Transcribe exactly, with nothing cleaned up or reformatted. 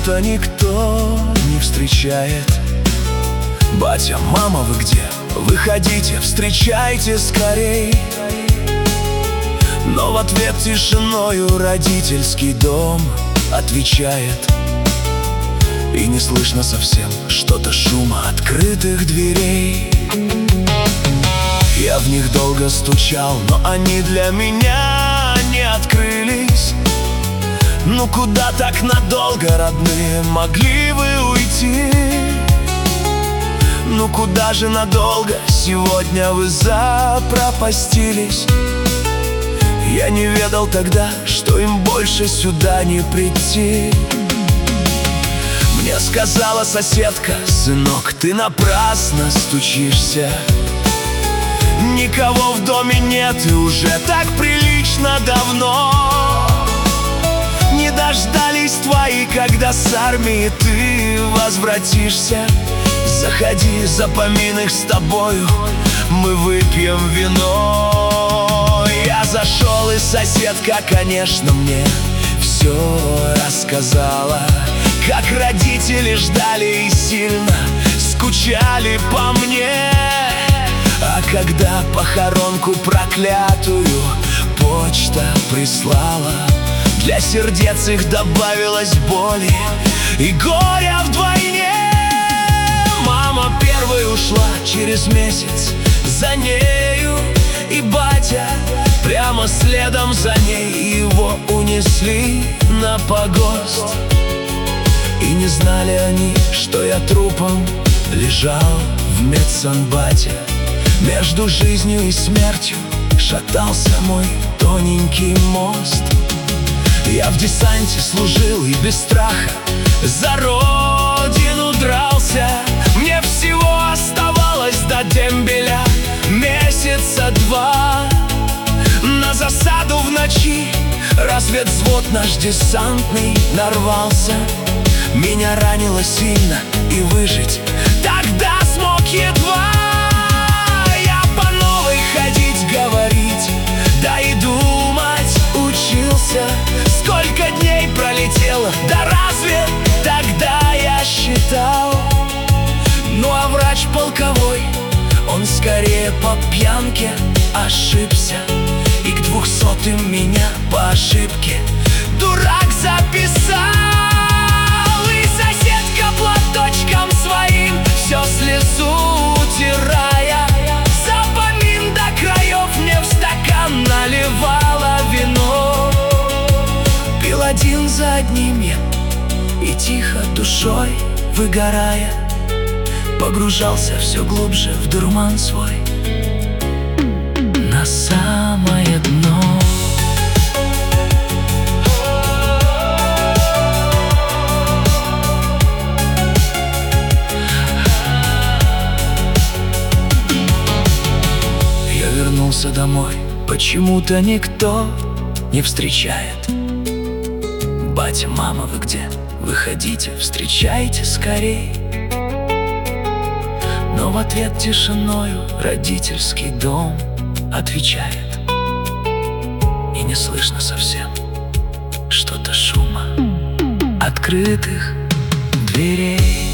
почему-то никто не встречает. Батя, мама, вы где? Выходите, встречайте скорей. Но в ответ тишиною родительский дом отвечает. И не слышно совсем что-то шума открытых дверей. Я в них долго стучал, но они для меня не открылись. Ну куда так надолго, родные, могли вы уйти? Ну куда же надолго сегодня вы запропастились? Я не ведал тогда, что им больше сюда не прийти. Мне сказала соседка: сынок, ты напрасно стучишься. Никого в доме нет, и уже так прилично давно. Не дождались твои, когда с армии ты возвратишься. Заходи, запомин их с тобою, мы выпьем вино. Я зашел, и соседка, конечно, мне все рассказала. Как родители ждали и сильно скучали по мне. А когда похоронку проклятую почта прислала, для сердец их добавилось боли и горя вдвойне. Мама первой ушла через месяц, за нею и батя прямо следом за ней. Его унесли на погост. И не знали они, что я трупом лежал в медсанбате. Между жизнью и смертью шатался мой тоненький мост. Я в десанте служил и без страха за родину дрался. Мне всего оставалось до дембеля месяца два. На засаду в ночи разведвзвод наш десантный нарвался. Меня ранило сильно, и выжить тогда смог едва. Я по новой ходить, говорить, да и думать учился. Сколько дней пролетело, да разве тогда я считал? Ну а врач полковой, он скорее по пьянке ошибся. И к двухсотым меня по ошибке дурак записал. И соседка платочком своим все слезу утирая, запомин до краев мне в стакан наливала вино. Пил один за одним я и тихо душой выгорая погружался все глубже в дурман свой, на самое дно. Я вернулся домой, почему-то никто не встречает. Батя, мама, вы где? Выходите, встречайте скорей. Но в ответ тишиною родительский дом отвечает. И не слышно совсем что-то шума открытых дверей.